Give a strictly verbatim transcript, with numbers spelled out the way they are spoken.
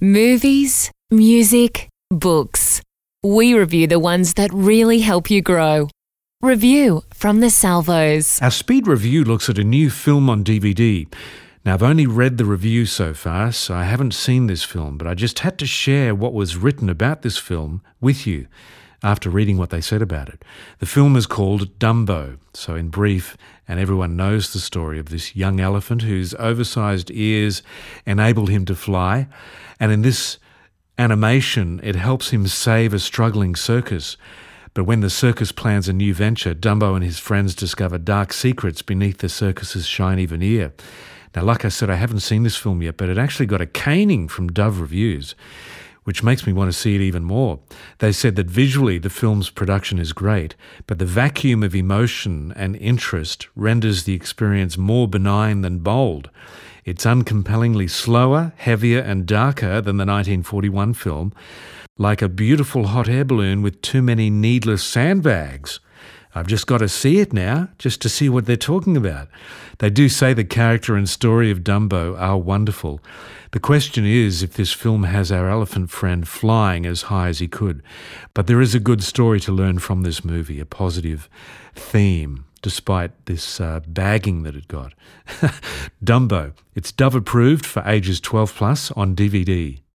Movies, music, books. We review the ones that really help you grow. Review from the Salvos. Our speed review looks at a new film on D V D. Now, I've only read the review so far, so I haven't seen this film, but I just had to share what was written about this film with you after reading what they said about it. The film is called Dumbo. So in brief, and everyone knows the story of this young elephant whose oversized ears enabled him to fly. And in this animation, it helps him save a struggling circus. But when the circus plans a new venture, Dumbo and his friends discover dark secrets beneath the circus's shiny veneer. Now, like I said, I haven't seen this film yet, but it actually got a caning from Dove Reviews, which makes me want to see it even more. They said that visually the film's production is great, but the vacuum of emotion and interest renders the experience more benign than bold. It's uncompellingly slower, heavier and darker than the nineteen forty-one film, like a beautiful hot air balloon with too many needless sandbags. I've just got to see it now, just to see what they're talking about. They do say the character and story of Dumbo are wonderful. The question is if this film has our elephant friend flying as high as he could. But there is a good story to learn from this movie, a positive theme, despite this uh, bagging that it got. Dumbo. It's Dove approved for ages twelve plus on D V D.